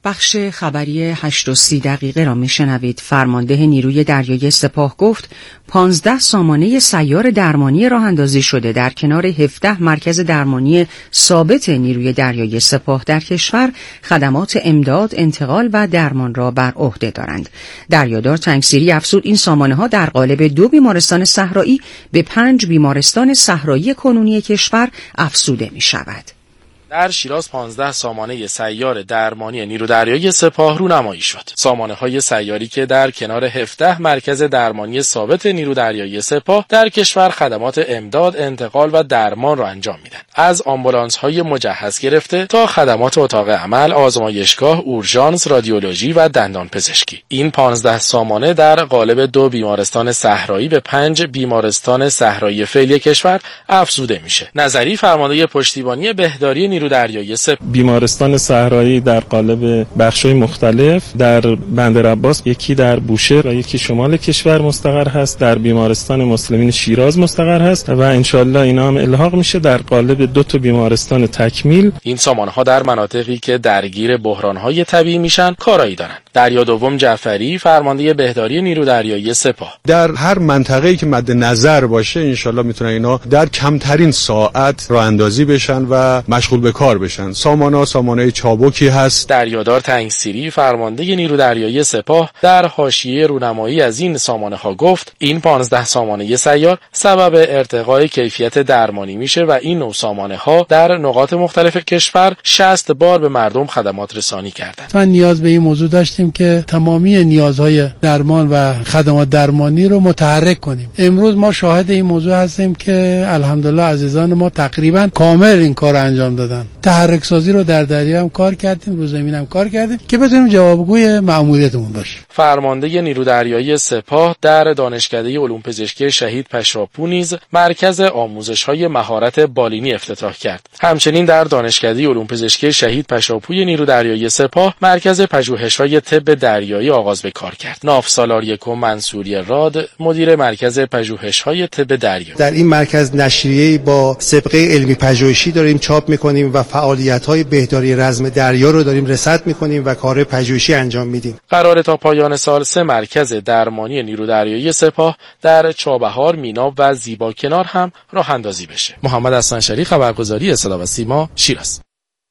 بخش خبری 8:30 را میشنوید. فرمانده نیروی دریایی سپاه گفت 15 سامانه سیار درمانی راه اندازی شده در کنار 17 مرکز درمانی ثابت نیروی دریایی سپاه در کشور خدمات امداد، انتقال و درمان را بر عهده دارند. دریادار تنگسیری افزود این سامانه ها در قالب 2 بیمارستان صحرایی به 5 بیمارستان صحرایی کنونی کشور افزوده می شود. در شیراز 15 سامانه سیار درمانی نیرو دریایی سپاه رونمایی شد. سامانه‌های سیاری که در کنار 17 مرکز درمانی ثابت نیرو دریایی سپاه در کشور خدمات امداد، انتقال و درمان را انجام میدن. از آمبولانس‌های مجهز گرفته تا خدمات اتاق عمل، آزمایشگاه، اورژانس، رادیولوژی و دندان پزشکی. این 15 سامانه در قالب 2 بیمارستان صحرایی به 5 بیمارستان صحرایی فعلی کشور افزوده میشه. نظری فرمانده پشتیبانی بهداری نیرو دریایی سپاه: بیمارستان صحرایی در قالب بخش‌های مختلف در بندرعباس، یکی در بوشهر و یکی شمال کشور مستقر هست، در بیمارستان مسلمین شیراز مستقر هست و انشالله اینا هم الحاق میشه در قالب 2 تا بیمارستان تکمیل. این سامانه‌ها در مناطقی که درگیر بحران‌های طبیعی میشن کارایی دارن. دریا دوم جعفری فرمانده بهداری نیرو دریایی سپاه: در هر منطقه‌ای که مد نظر باشه انشالله میتونن اینا در کمترین ساعت راه اندازی بشن و مشغول به کار بشن. سامانه چابکی هست. دریادار تنگسیری فرمانده نیرو دریایی سپاه در حاشیه رونمایی از این سامانه ها گفت این 15 سامانه سیار سبب ارتقای کیفیت درمانی میشه و این نوع سامانه ها در نقاط مختلف کشور 60 بار به مردم خدمات رسانی کردند. ما نیاز به این موضوع داشتیم که تمامی نیازهای درمان و خدمات درمانی رو متحرک کنیم. امروز ما شاهد این موضوع هستیم که الحمدلله عزیزان ما تقریبا کامل این کار انجام دادن. تحرک سازی رو در دریا هم کار کردیم، رو زمین هم کار کردیم که بتونیم جوابگوی مأموریتمون باشیم. فرمانده نیرو دریایی سپاه در دانشکده علوم پزشکی شهید پشراپو نیز مرکز آموزش‌های مهارت بالینی افتتاح کرد. همچنین در دانشکده علوم پزشکی شهید پشراپوی نیرو دریایی سپاه مرکز پژوهش‌های طب دریایی آغاز به کار کرد. ناف سالار یکم منصوری راد مدیر مرکز پژوهش‌های طب دریایی: در این مرکز نشریه‌ای با سابقه علمی پژوهشی داریم چاپ می‌کنیم و فعالیت‌های بهداری رزم دریا رو داریم رصد می‌کنیم و کار پژوهشی انجام میدیم. قرار تا پایان سال 3 مرکز درمانی نیرو دریایی سپاه در چابهار، میناب و زیباکنار هم راه اندازی بشه. محمد حسن‌شری، خبرگزاری صدا و سیما، شیراز.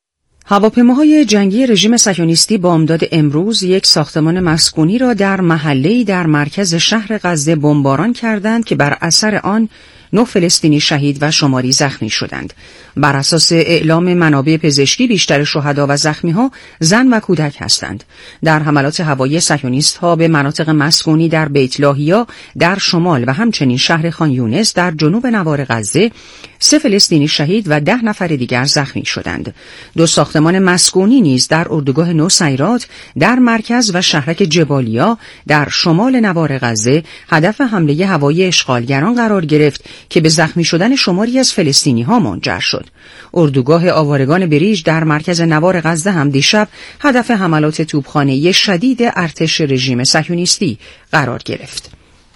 هواپیماهای جنگی رژیم صهیونیستی بامداد امروز یک ساختمان مسکونی را در محله‌ای در مرکز شهر غزه بمباران کردند که بر اثر آن 9 فلسطینی شهید و شماری زخمی شدند. بر اساس اعلام منابع پزشکی بیشتر شهدا و زخمی‌ها زن و کودک هستند. در حملات هوایی صهیونیست‌ها به مناطق مسکونی در بیت لاهیا در شمال و همچنین شهر خان یونس در جنوب نوار غزه 3 فلسطینی شهید و 10 نفر دیگر زخمی شدند. 2 ساختمان مسکونی نیز در اردوگاه نوسیرات در مرکز و شهرک جبالیا در شمال نوار غزه هدف حمله هوایی اشغالگران قرار گرفت که به زخمی شدن شماری از فلسطینی‌ها منجر شد. اردوگاه آوارگان بریج در مرکز نوار غزه هم دیشب هدف حملات توپخانه‌ای شدید ارتش رژیم صهیونیستی قرار گرفت.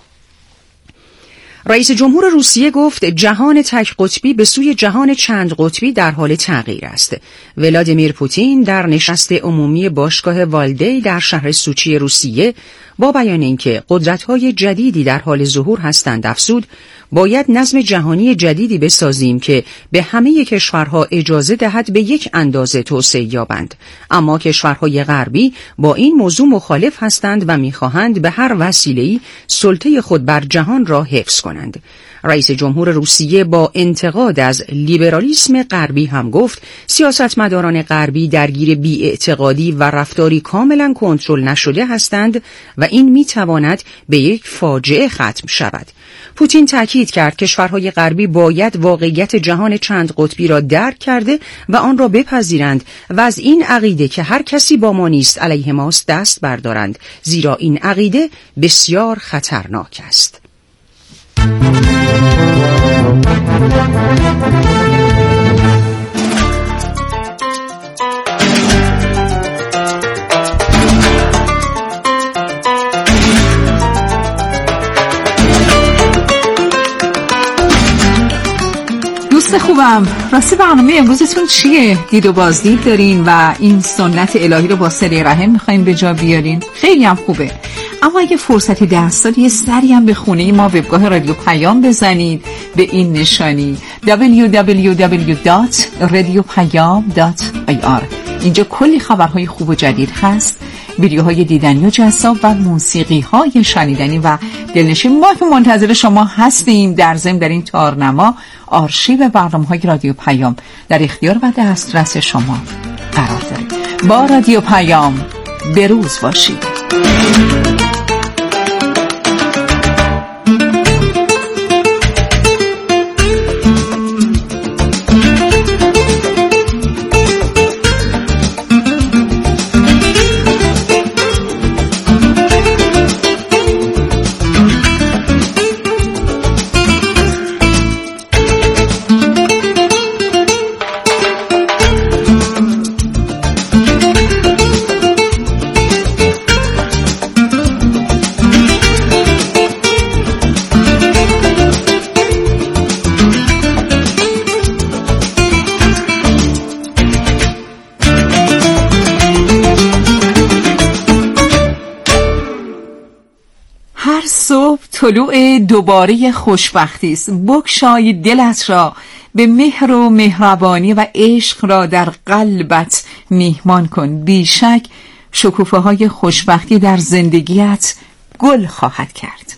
رئیس جمهور روسیه گفت جهان تک قطبی به سوی جهان چند قطبی در حال تغییر است. ولادیمیر پوتین در نشست عمومی باشگاه والدی در شهر سوچی روسیه با بیان اینکه قدرت‌های جدیدی در حال ظهور هستند افزود باید نظم جهانی جدیدی بسازیم که به همه کشورها اجازه دهد به یک اندازه توسعه یابند. اما کشورهای غربی با این موضوع مخالف هستند و می‌خواهند به هر وسیله‌ای سلطه خود بر جهان را حفظ کنند. رئیس جمهور روسیه با انتقاد از لیبرالیسم غربی هم گفت سیاستمداران غربی درگیر بی‌اعتقادی و رفتاری کاملا کنترل نشده هستند و این می‌تواند به یک فاجعه ختم شود. پوتین تاکید کرد کشورهای غربی باید واقعیت جهان چند قطبی را درک کرده و آن را بپذیرند و از این عقیده که هر کسی با ما نیست علیه ماست دست بردارند، زیرا این عقیده بسیار خطرناک است. دوست خوبم خوبم. راستی برنامه امروزتون چیه؟ دید و بازدید دارین و این سنت الهی رو با صله رحم میخواین به جا بیارین؟ خیلی هم خوبه. اما اگه فرصتی دست داد یه سری هم به خونه ما وبگاه رادیو پیام بزنید به این نشانی www.radiopayam.ir. اینجا کلی خبرهای خوب و جدید هست، ویدیوهای دیدنی و جذاب و موسیقی‌های شنیدنی و دلنشین. ما که منتظر شما هستیم. در ضمن در این تارنما آرشیو برنامه‌های رادیو پیام در اختیار و دسترس شما قرار داره. با رادیو پیام بروز باشید. طلوع دوباره خوشبختی است. بگشای دلت را، به مهر و مهربانی و عشق را در قلبت میهمان کن. بیشک شکوفه های خوشبختی در زندگیت گل خواهد کرد.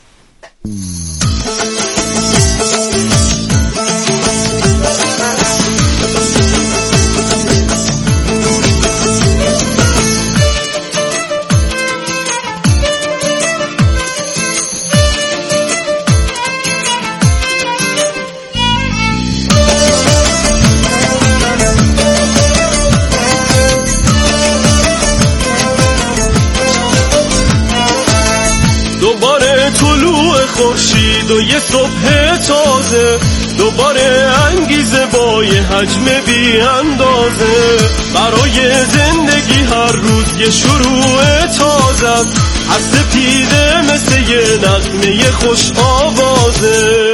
خورشید و یه صبح تازه، دوباره انگیزه با یه حجم بی اندازه. برای زندگی هر روز یه شروع تازه، هر سپیده مثل یه نغمه خوش آوازه.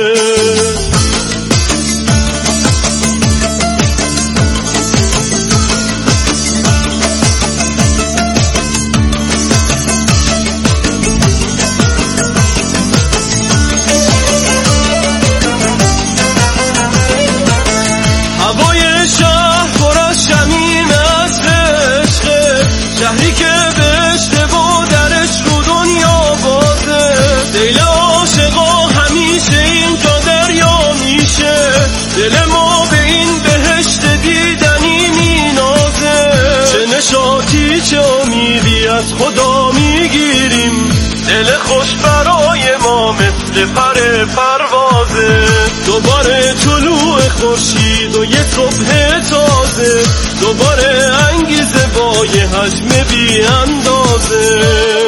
شهری که بشته و درش رو دنیا بازه، دل عاشقا همیشه اینجا دریا میشه. دل ما به این بهشت دیدنی مینازه، چه نشاطی چه امیدی از خدا میگیریم. دل خوش برای ما مثل پر پروازه. دوباره طلوع خورشید و یه صبح تازه، دوباره انگیزه با یه حجم بی اندازه.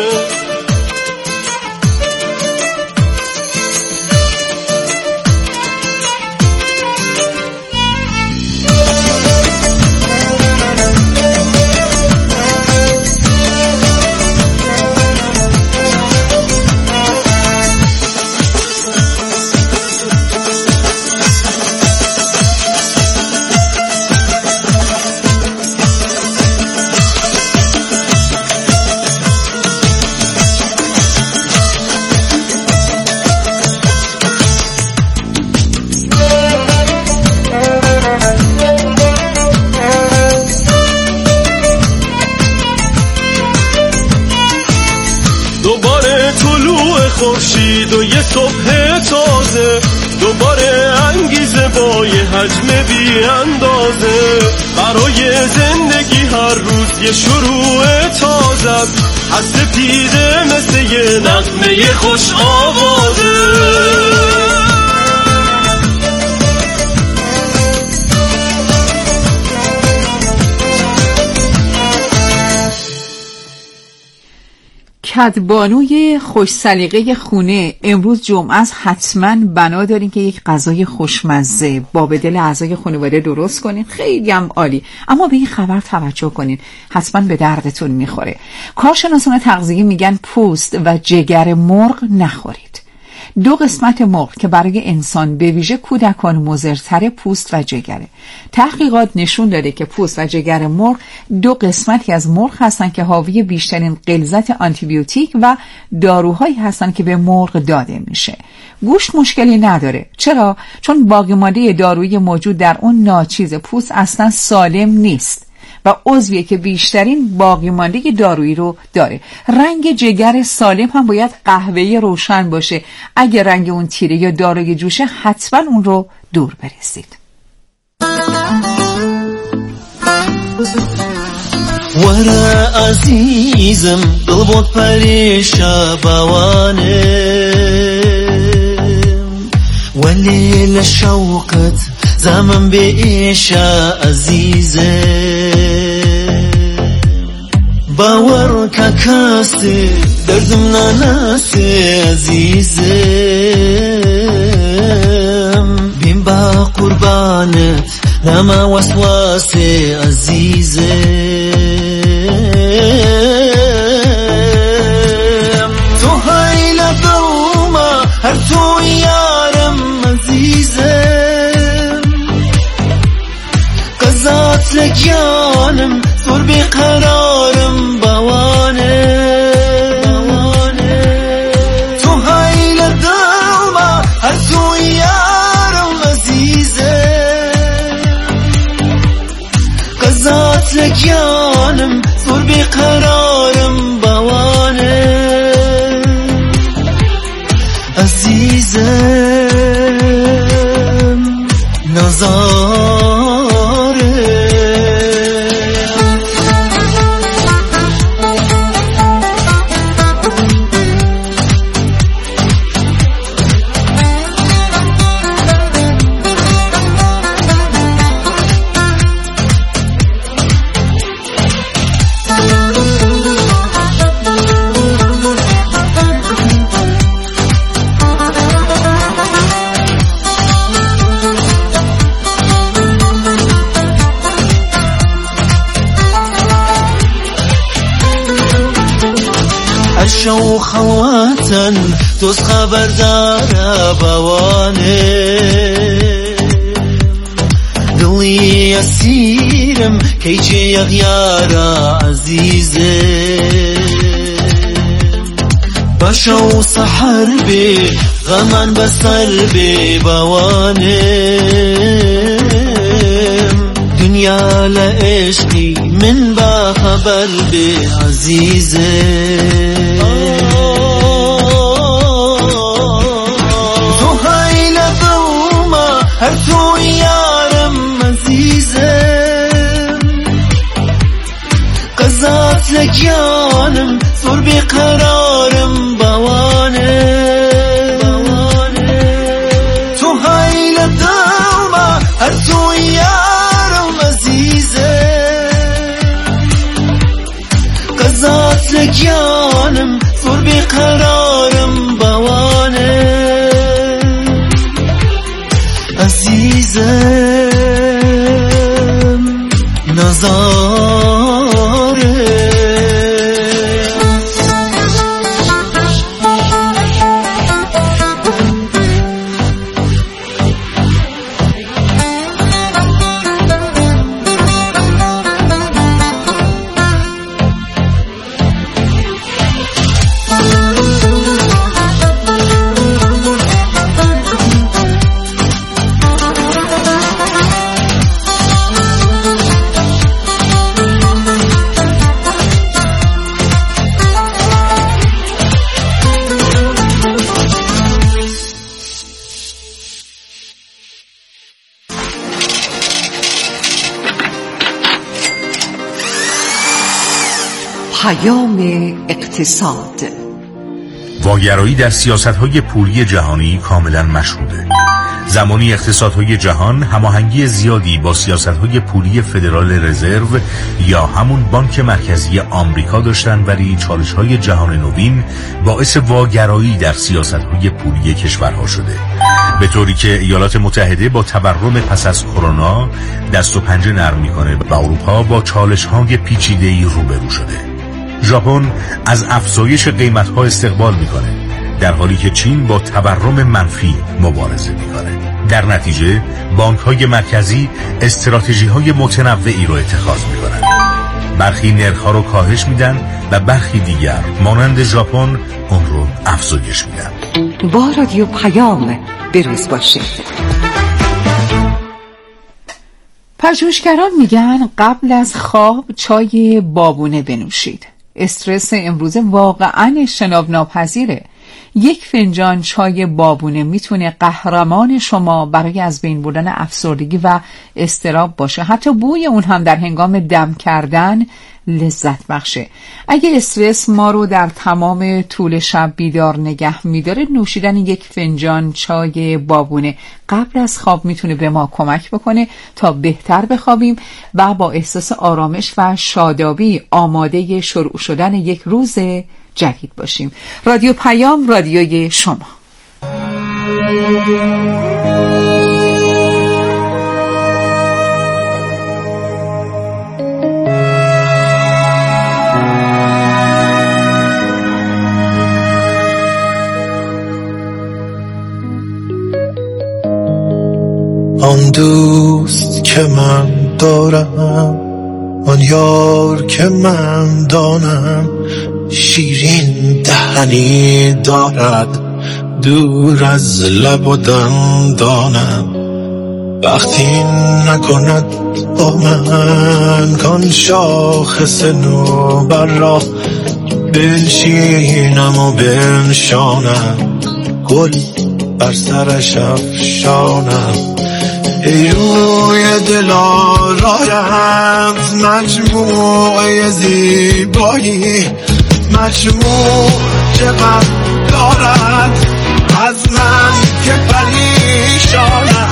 خورشید و یه صبح تازه، دوباره انگیزه با یه حجم بی اندازه. برای زندگی هر روز یه شروع تازه، هر سپیده مثل یه نغمه خوش آوازه. کدبانوی خوش سلیقه خونه، امروز جمعه است، حتما بنا دارین که یک غذای خوشمزه با به دل اعضای خانواده درست کنین. خیلی هم عالی. اما به این خبر توجه کنین، حتما به دردتون میخوره. کارشناسان تغذیه میگن پوست و جگر مرغ نخورید. دو قسمت مرغ که برای انسان به ویژه کودکان مضرتر پوست و جگره. تحقیقات نشون داده که پوست و جگر مرغ دو قسمتی از مرغ هستند که حاوی بیشترین غلظت آنتیبیوتیک و داروهایی هستند که به مرغ داده میشه. گوشت مشکلی نداره. چرا؟ چون باقی ماده دارویی موجود در اون ناچیز پوست اصلا سالم نیست و عضویه که بیشترین باقی مانده دارویی رو داره. رنگ جگر سالم هم باید قهوه‌ای روشن باشه. اگه رنگ اون تیره یا داروی جوشه حتما اون رو دور بریزید. ورا عزیزم دل بود پریشا بوانم ولی لشوقت زمن بیشا عزیزم باور که کاستی دردم ناناستی عزیزم بیم با قربانت نما وسواسی عزیزم تو های لدوما هر تو یارم عزیزم قضات لکیانم زور بیقرارم بوانم تو های لدوما هر تو یارم عزیزم قضات لکیانم زور بیقرارم بوانم عزیزم نزار شو خواتن توز خبردار بوانه دلی اسیرم کی چه یغیارا عزیزه باشو سحر بی غمان بسر بی بوانه دنیا لعشقی من با خبر بی عزیزه تو های لدوما هر تو یارم عزیزم قضات لکیانم زور بیقرارم بوانم تو های لدوما هر تو یارم عزیزم قضات لکیانم زور بیقرارم بوانم عزیزم نزاره اقتصاد. واگرایی در سیاست‌های پولی جهانی کاملا مشهوده. زمانی اقتصادهای جهان هماهنگی زیادی با سیاست‌های پولی فدرال رزرو یا همون بانک مرکزی آمریکا داشتن، ولی چالش‌های جهان نوین باعث واگرایی در سیاست‌های پولی کشورها شده، به طوری که ایالات متحده با تورم پس از کرونا دست و پنجه نرم می‌کنه و اروپا با چالش‌های پیچیده‌ای روبرو شده. ژاپن از افزایش قیمت‌ها استقبال می‌کنه، در حالی که چین با تورم منفی مبارزه می‌کنه. در نتیجه بانک‌های مرکزی استراتژی‌های متنوعی رو اتخاذ می‌کنند. برخی نرخ‌ها رو کاهش میدن و برخی دیگر مانند ژاپن اون رو افزایش میدن. با رادیو پیام بروز باشید. پژوهشگران میگن قبل از خواب چای بابونه بنوشید. استرس امروز واقعاً اجتناب ناپذیره. یک فنجان چای بابونه میتونه قهرمان شما برای از بین بردن افسردگی و اضطراب باشه. حتی بوی اون هم در هنگام دم کردن لذت بخشه. اگه استرس ما رو در تمام طول شب بیدار نگه میداره، نوشیدن یک فنجان چای بابونه قبل از خواب میتونه به ما کمک بکنه تا بهتر بخوابیم و با احساس آرامش و شادابی آماده شروع شدن یک روز جدید باشیم. رادیو پیام، رادیوی شما. آن دوست که من دارم، آن یار که من دانم، شیرین دهنی دارد دور از لب و دندانم. وقتی نکند با من کان شاخص نوبر را، بنشینم و بنشانم، گل بر سرش افشانم. ای روی دل آرایت مجموعه زیبایی، مجموع چقدر دارد از من که پریشانم.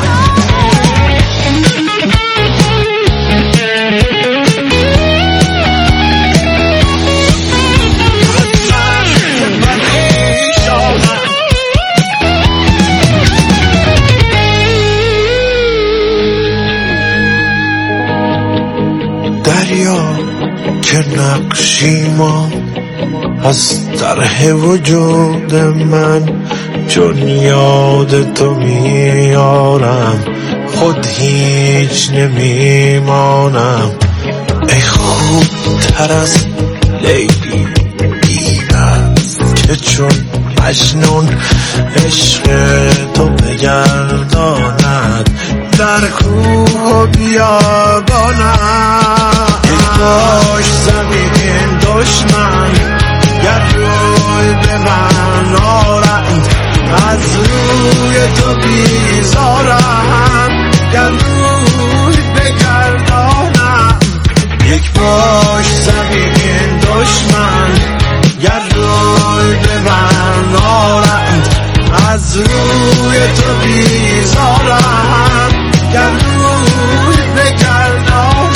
دریا که نقشی ما از طرح وجود من، چون یاد تو میارم خود هیچ نمیمانم. ای خوب تر از لیلی این است که چون مجنون عشق تو بگرداند در کوه و بیابانم. باش زمین دشمن گر روی به من آرند، از روی تو بیزارم گر روی بگردانم. یک باش زمین دشمن گر روی به من آرند، از روی تو بیزارم گر روی بگردانم.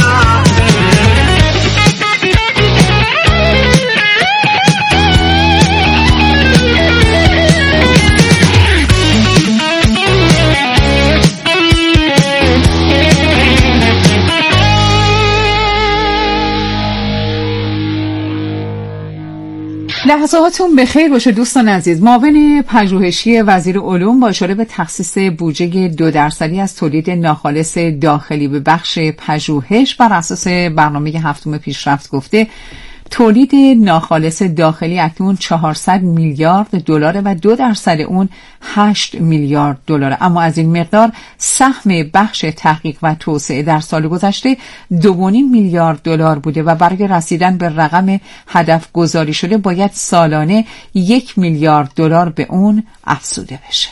لحظاتون بخیر باشه دوستان عزیز. معاون پژوهشی وزیر علوم با اشاره به تخصیص بودجه 2% از تولید ناخالص داخلی به بخش پژوهش بر اساس برنامه هفتم پیشرفت گفته تولید ناخالص داخلی اکنون 400 میلیارد دلار و 2% اون 8 میلیارد دلار. اما از این مقدار سهم بخش تحقیق و توسعه در سال گذشته 2.5 میلیارد دلار بوده و برای رسیدن به رقم هدف گذاری شده باید سالانه 1 میلیارد دلار به اون افزوده بشه.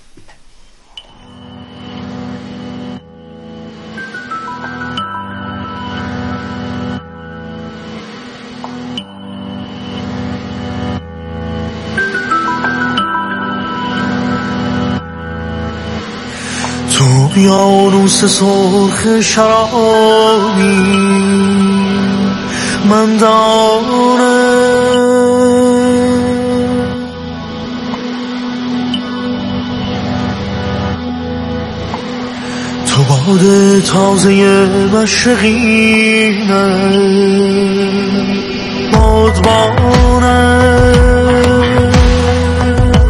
تو یانوس سرخ شرابی من دارم، تو باد تازه مشرقینه بادبانه.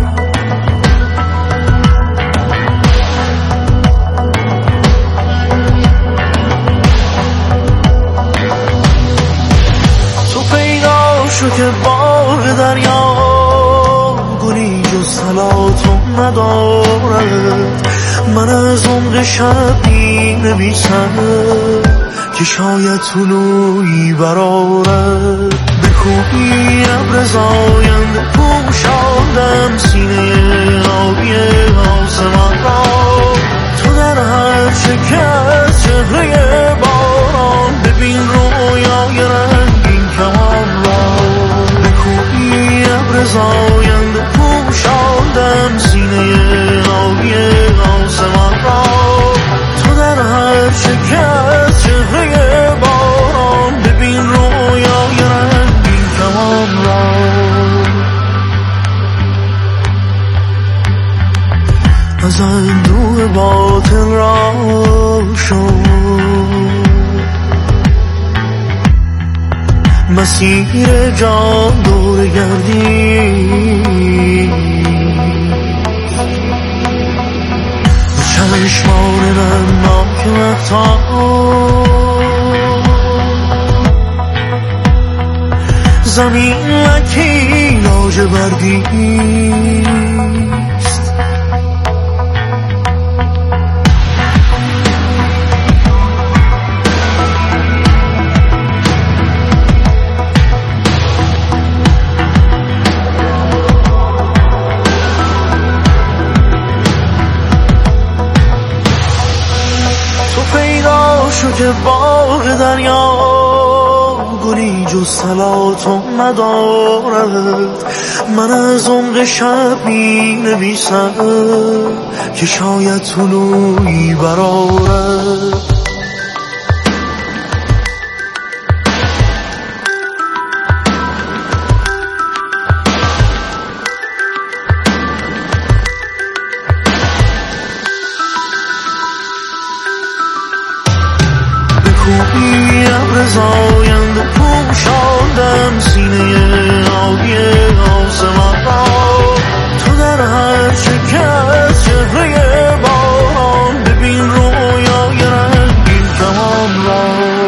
شو که باغ دریا گلی جز سلاتون ندارد. من از عمق شب نمی‌نویسم که شاید طلوعی برآورد. به کوبی ابر زاینده پوشاندم سینه آبی آسمان را. تو در هر شکه از چهره باران ببین رویای رنگین کمان را. به کوبی ابر زاینده پوشاندم سینه آبی آسمان را. تو در هر شکه از چهره باران ببین رویای رنگین کمان را. از اندوه باطل را شد مسیر جان دور گردی. چشمان نمناک مفتان زمین لکی لاژ بردیست. شو که باغ دریا گلی جز سلاتون ندارد. من از عمق شب می‌نویسم که شاید طلوعی برآورد. کوبی ابر زاینده پوشاندم سینه آبی آسمان را. تو در هر چکه از چهره باران ببین رویای رنگین کمان را.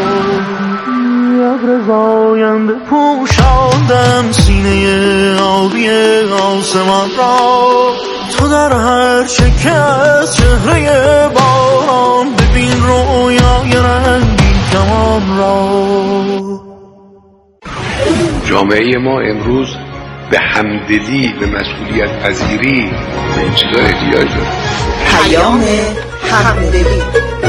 ابر زاینده پوشاندم سینه آبی آسمان را. تو در هر چکه از چهره باران ببین رویای رنگین کمان را. جامعه ما امروز به همدلی، به مسئولیت پذیری، به این چیزا احتیاج داره. پیام همدلی.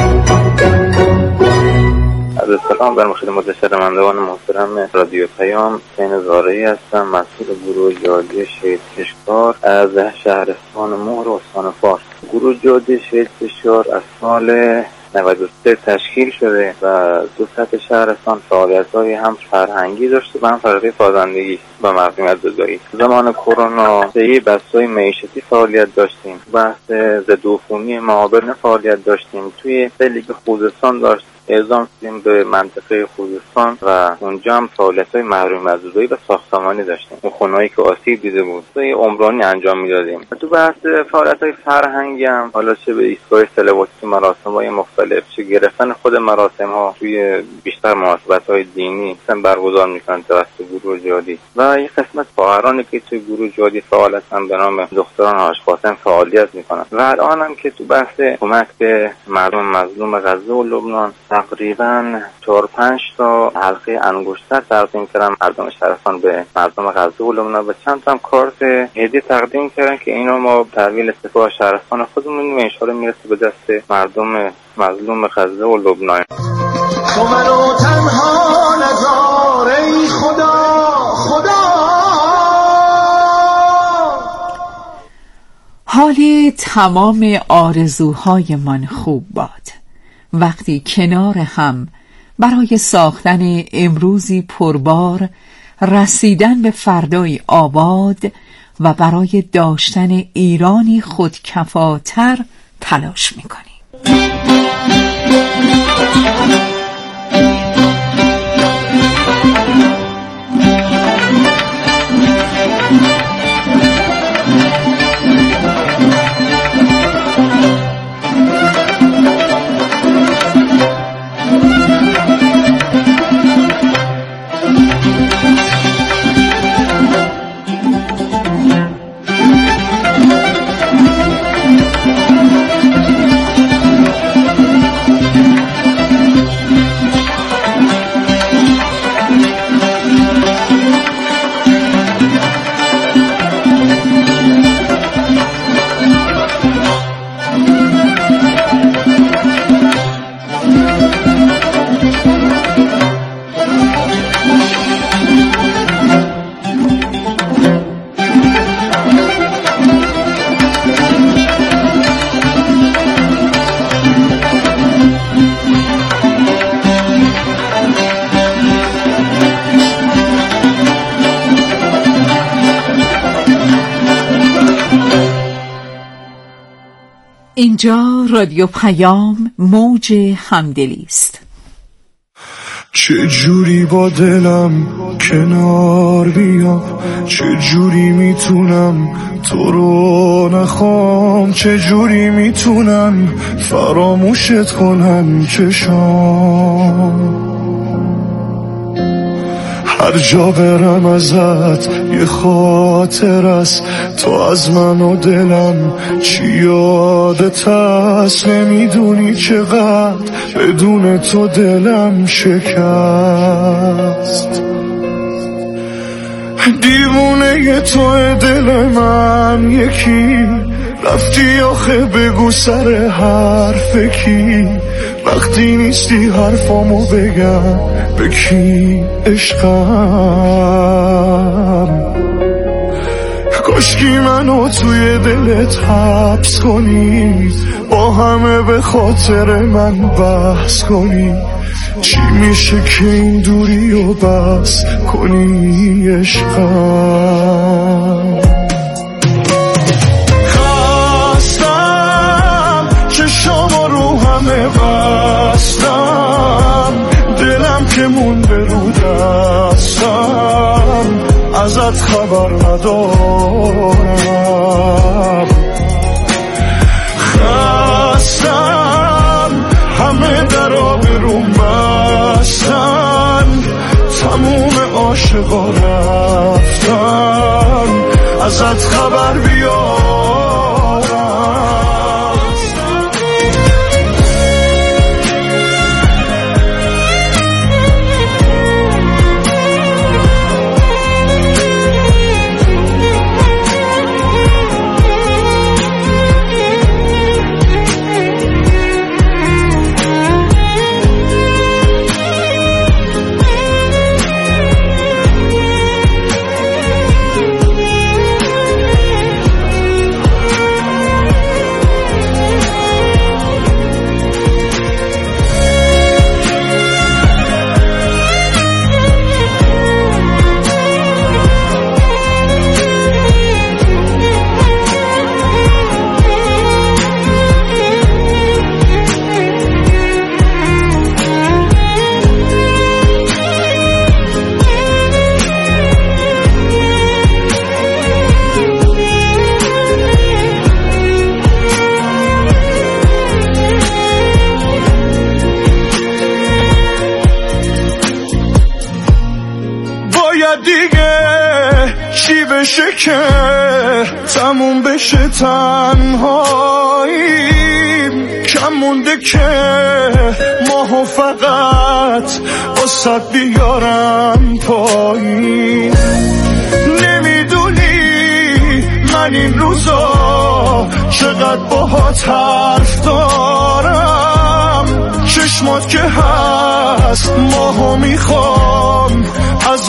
عرض سلام بر خدمت شنوندگان محترم رادیو پیام. حسین زارعی هستم، مسئول گروه جهادی شهید کشکار از شهرستان مهر استان فارس. گروه جهادی شهید کشکار از سال 93 تشکیل شده و دو سطح شهرستان فعالیت‌های هم فرهنگی داشته و هم فرهنگی سازندگی و مردمیت زدایی. زمان کرونا طی بحث‌های معیشتی فعالیت داشتیم، بحث ضدعفونی معابر فعالیت داشتیم. توی لیگ خوزستان داشت اعزام شدیم به منطقه خوزستان و اونجا هم فعالیت‌های محرومیت زدایی و ساختمانی داشتیم. اون خونه‌ای که آسیب دیده بود توی عمرانی انجام میدادیم. تو بحث فعالیت‌های فرهنگی هم حالا چه به ایستگاه صلواتی، مراسم‌های مختلف، چه گرفتن خود مراسم‌ها توی بیشتر مناسبت‌های دینی مثلا برگزار می‌کنن توسط گروه جهادی و یک قسمت خواهرانی که توی گروه جهادی فعال هستن به نام دختران حاج قاسم فعالیت می‌کنن و الان هم که تو بحث کمک به مردم مظلوم غزه و لبنان تقریبا 4-5 تا حلقه انگشتر تقدیم کردن مردم شهرستان به مردم غزه و لبنان و چند تا کارت هدیه تقدیم کردن که اینو ما تحویل سپاه شهرستان خودمون و ان شاءالله میرسه به دست مردم مظلوم غزه و لبنان. تو منو تنها نذار ای خدا خدا. حال تمام آرزوهایمان خوب باد وقتی کنار هم برای ساختن امروزی پربار، رسیدن به فردای آباد و برای داشتن ایرانی خودکفاتر تلاش میکنیم. اینجا رادیو پیام، موج همدلی است. چه جوری با دلم کنار بیام، چه جوری میتونم تو رو نخوام، چه جوری میتونم فراموشت کنم چشام. هر جا برم ازت یه خاطر است، تو از من و دلم چی یادت هست. نمیدونی چقدر بدون تو دلم شکست. دیوونه تو دل من یکی، رفتی آخه بگو سر حرف کی. وقتی نیستی حرفامو بگم به کی عشقم. کاشکی منو توی دلت حبس کنی، با همه به خاطر من بحث کنی. چی میشه که این دوری و بس کنی عشقم. خستم چشامو رو همه بستم، دلم که مونده رو دستم، ازت خبر ندارم. خستم همه درا برون بستن، تموم عاشقا رفتن، ازت خبر بیارم. دیگه چی بشه که تموم بشه تنهاییم، کم مونده که ماهو فقط واسه بیارم پایین. نمیدونی من این روزا چقدر باهات حرف دارم، چشمات که هست ماهو میخوام از